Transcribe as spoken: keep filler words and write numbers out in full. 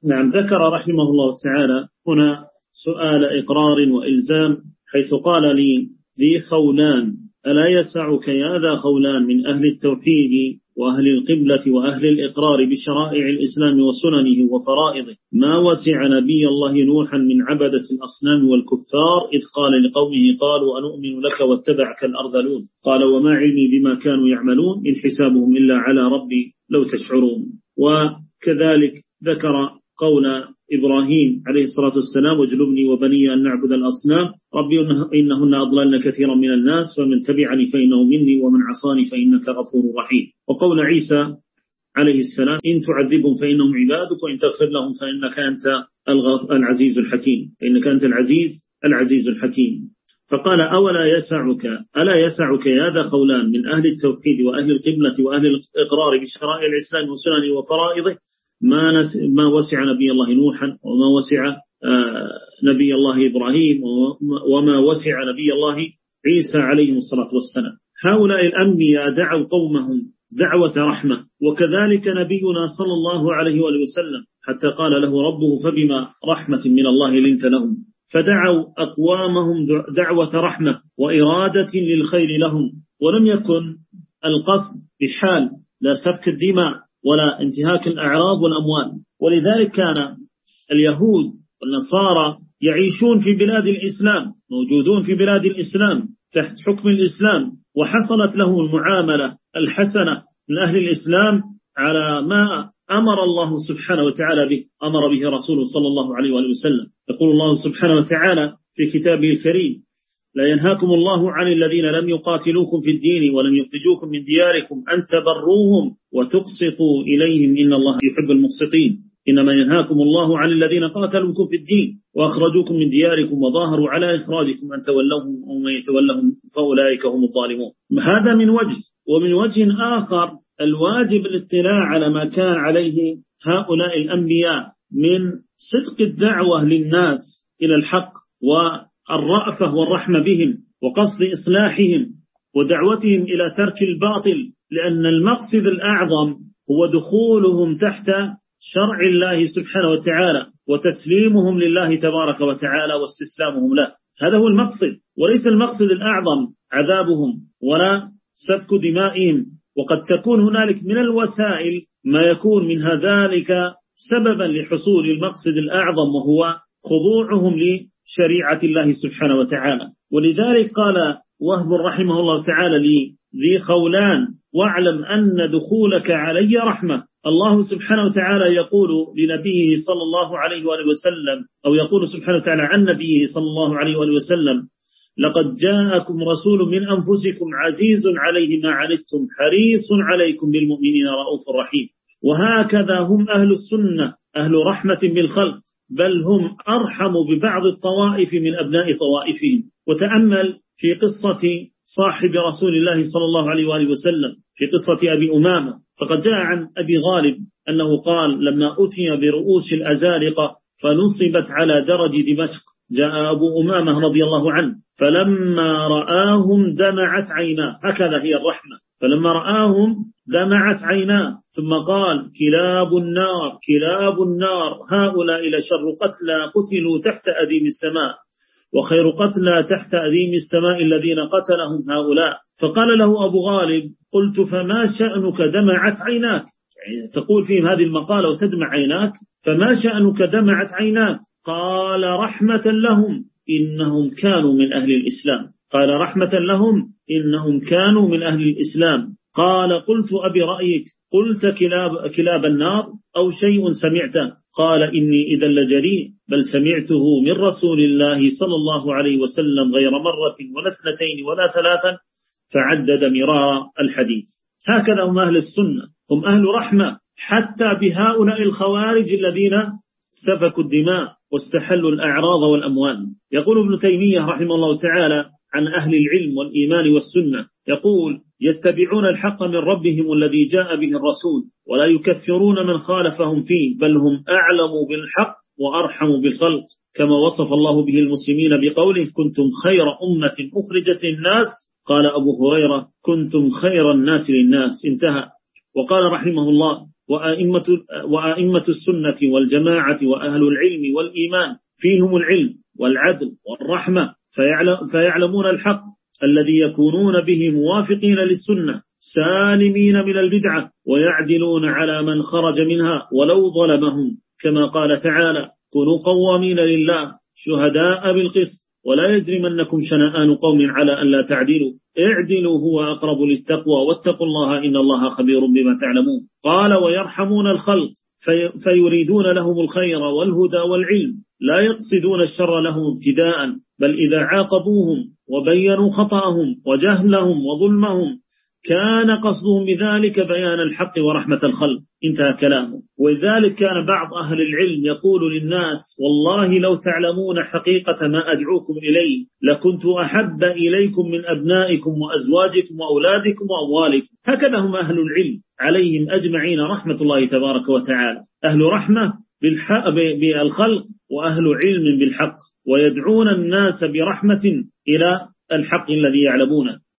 نعم. ذكر رحمه الله تعالى هنا سؤال إقرار وإلزام، حيث قال لي ذي خولان: ألا يسعك يا ذا خولان من أهل التوحيد وأهل القبلة وأهل الإقرار بشرائع الإسلام وسننه وفرائضه ما وسع نبي الله نوحا من عبدة الأصنام والكفار، إذ قال لقومه: قالوا أنؤمن لك واتبعك الأرذلون. قال: وما علمي بما كانوا يعملون إن حسابهم إلا على ربي لو تشعرون. وكذلك ذكر قول إبراهيم عليه الصلاة والسلام: واجنبني وبني أن نعبد الأصنام ربي إنهن أضللن كثيرا من الناس ومن تبعني فإنه مني ومن عصاني فإنك غفور رحيم. وقول عيسى عليه السلام: إن تعذبهم فإنهم عبادك وإن تغفر لهم فإنك أنت العزيز الحكيم فإنك أنت العزيز العزيز الحكيم. فقال: أولا يسعك ألا يسعك يا ذا خولان من أهل التوحيد وأهل القبلة وأهل الإقرار بشرائع الإسلام وسننه وفرائضه ما, نس... ما وسع نبي الله نوحا وما وسع آه نبي الله إبراهيم وما وسع نبي الله عيسى عليه الصلاة والسلام. هؤلاء الأنبياء دعوا قومهم دعوة رحمة، وكذلك نبينا صلى الله عليه وآله وسلم حتى قال له ربه: فبما رحمة من الله لنت لهم. فدعوا أقوامهم دعوة رحمة وإرادة للخير لهم، ولم يكن القصد بحال لا سفك الدماء ولا انتهاك الأعراض والأموال. ولذلك كان اليهود والنصارى يعيشون في بلاد الإسلام، موجودون في بلاد الإسلام تحت حكم الإسلام، وحصلت لهم المعاملة الحسنة من أهل الإسلام على ما أمر الله سبحانه وتعالى به أمر به رسوله صلى الله عليه وآله وسلم. يقول الله سبحانه وتعالى في كتابه الكريم: لا ينهاكم الله عن الذين لم يقاتلوكم في الدين ولم يخرجوكم من دياركم أن تبروهم وتقسطوا إليهم إن الله يحب المقسطين. إنما ينهاكم الله عن الذين قاتلوكم في الدين وأخرجوكم من دياركم وظاهروا على إخراجكم أن تولوهم ومن يتولهم فأولئك هم الظالمون. هذا من وجه. ومن وجه آخر الواجب الاطلاع على ما كان عليه هؤلاء الأنبياء من صدق الدعوة للناس إلى الحق والرأفة والرحمة بهم وقصد إصلاحهم ودعوتهم إلى ترك الباطل، لأن المقصد الأعظم هو دخولهم تحت شرع الله سبحانه وتعالى وتسليمهم لله تبارك وتعالى واستسلامهم له. هذا هو المقصد، وليس المقصد الأعظم عذابهم ولا سفك دمائهم. وقد تكون هنالك من الوسائل ما يكون من ذلك سببا لحصول المقصد الأعظم، وهو خضوعهم لشريعة الله سبحانه وتعالى. ولذلك قال وهب رحمه الله تعالى لي ذي خولان: واعلم أن دخولك علي رحمة. الله سبحانه وتعالى يقول لنبيه صلى الله عليه وآله وسلم، أو يقول سبحانه وتعالى عن نبيه صلى الله عليه وآله وسلم: لقد جاءكم رسول من أنفسكم عزيز عليه ما عنتم حريص عليكم بالمؤمنين رؤوف رحيم. وهكذا هم أهل السنة، أهل رحمة بالخلق، بل هم أرحم ببعض الطوائف من أبناء طوائفهم. وتأمل في قصة صاحب رسول الله صلى الله عليه وآله وسلم في قصة أبي أمامة، فقد جاء عن أبي غالب أنه قال: لما أتي برؤوس الأزارقة فنصبت على درج دمشق، جاء أبو أمامة رضي الله عنه فلما رآهم دمعت عيناه. هكذا هي الرحمة. فلما رآهم دمعت عيناه، ثم قال: كلاب النار كلاب النار هؤلاء لشر قتلى قتلوا تحت أديم السماء، وخير قتلى تحت أديم السماء الذين قتلهم هؤلاء. فقال له أبو غالب: قلت: فما شأنك دمعت عيناك؟ يعني تقول فيهم هذه المقالة وتدمع عيناك، فما شأنك دمعت عيناك؟ قال: رحمة لهم إنهم كانوا من أهل الإسلام. قال: رحمة لهم إنهم كانوا من أهل الإسلام. قال: قلت: أبي رأيك قلت كلاب, كلاب النار أو شيء سمعته؟ قال: إني إذا لجريء، بل سمعته من رسول الله صلى الله عليه وسلم غير مرة ولا اثنتين ولا ثلاثا، فعدد مرارا الحديث. هكذا هم أهل السنة، هم أهل رحمة حتى بهؤلاء الخوارج الذين سفكوا الدماء واستحلوا الأعراض والأموال. يقول ابن تيمية رحمه الله تعالى عن أهل العلم والإيمان والسنة، يقول: يتبعون الحق من ربهم الذي جاء به الرسول ولا يكفرون من خالفهم فيه، بل هم أعلم بالحق وأرحم بالخلق، كما وصف الله به المسلمين بقوله: كنتم خير أمة أخرجت للناس. قال أبو هريرة: كنتم خير الناس للناس. انتهى. وقال رحمه الله: وأئمة, وأئمة السنة والجماعة وأهل العلم والإيمان فيهم العلم والعدل والرحمة، فيعلم فيعلمون الحق الذي يكونون به موافقين للسنة سالمين من البدعة، ويعدلون على من خرج منها ولو ظلمهم، كما قال تعالى: كونوا قوامين لله شهداء بالقسط ولا يجرمنكم شنآن قوم على أن لا تعدلوا اعدلوا هو أقرب للتقوى واتقوا الله إن الله خبير بما تعلمون. قال: ويرحمون الخلق في فيريدون لهم الخير والهدى والعلم، لا يقصدون الشر لهم ابتداء، بل إذا عاقبوهم وبينوا خطأهم وجهلهم وظلمهم كان قصدهم بذلك بيان الحق ورحمة الخلق. انتهى كلامه. ولذلك كان بعض أهل العلم يقول للناس: والله لو تعلمون حقيقة ما أدعوكم إليه لكنت أحب إليكم من أبنائكم وأزواجكم وأولادكم وأموالكم. هكذا هم أهل العلم عليهم أجمعين رحمة الله تبارك وتعالى، أهل رحمة بالخلق وأهل علم بالحق، ويدعون الناس برحمة إلى الحق الذي يعلمونه.